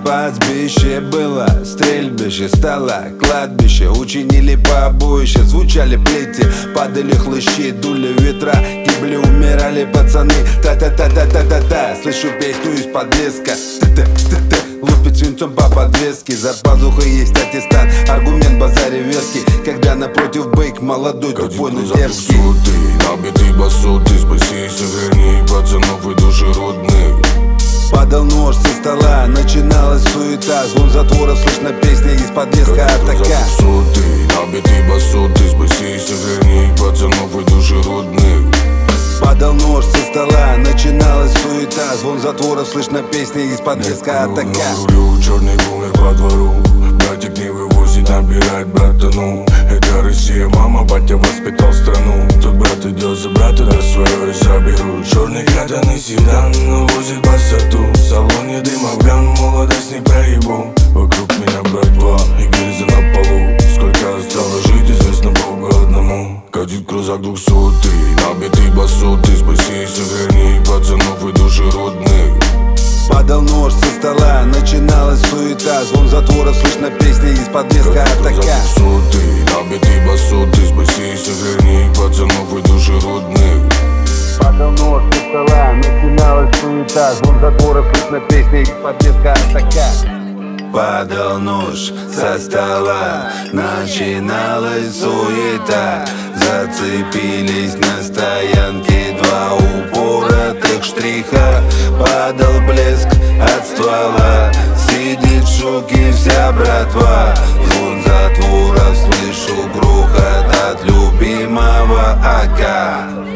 пастбище было, стрельбище стало кладбище. Учинили побоище, звучали плети, падали хлыщи, дули ветра, гибли, умирали пацаны. Та-та-та-та-та-та-та. Слышу песню из-под леска, та-та-та-та. Лупит свинцом по подвеске, за пазухой есть аттестат. Аргумент базаре веский, когда напротив бейк молодой, тупой, но дерзкий. Набитый басоты, спаси и сохрани пацанов и души родных. Падал нож со стола, начиналась суета. Звон затвора, слышно песня из-под леска атака. Набитый басоты, спаси и сохрани пацанов и души родных. Падал нож со стола, начиналась суета. Звон затвора, слышно песня из-под леска атака. На рулю черный бумер по двору. Братик не вывозит, набирает братану. Это Россия, мама, батя воспитал страну. Тут брат идет за брата, да свое и заберу. Черный катаный седан, увозит басоту. В салоне дым, афган, молодость не проебу. Вокруг меня братва и гильза на полу. Сколько осталось жить, известно Богу одному. Катит крузак 200-й, набитый басоты. Спаси и сохрани пацанов и души родных. Падал нож со стола, начиналась суета. Звон затвора, слышно песня из-под леска атака. Набитый басоты, спаси и сохрани пацанов и души родных. Падал нож со стола, начиналась суета. Звон затвора, слышно песня из-под леска атака. Падал нож со стола, начиналась суета. Зацепились на стоянке два упоротых штриха. Падал блеск от ствола, сидит в шоке вся братва. Звон затвора, слышу грохот от любимого АК.